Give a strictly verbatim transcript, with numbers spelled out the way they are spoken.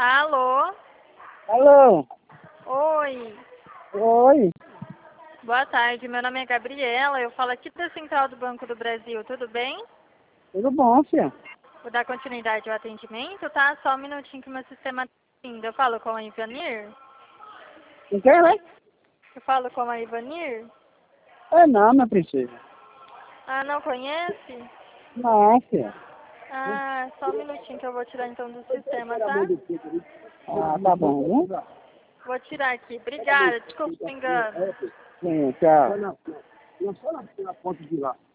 Alô? Alô? Oi. Oi? Boa tarde, meu nome é Gabriela, eu falo aqui da Central do Banco do Brasil, tudo bem? Tudo bom, filha? Vou dar continuidade ao atendimento, tá? Só um minutinho que o meu sistema tá indo. Eu falo com a Ivanir? Não quer, né? Eu falo com a Ivanir? É não, minha princesa. Ah, não conhece? Não, filha. Ah, só um minutinho que eu vou tirar então do sistema, tá? Ah, tá bom, viu? Vou tirar aqui. Obrigada, desculpa o engano. Sim, tchau. Não, só na ponta de lá.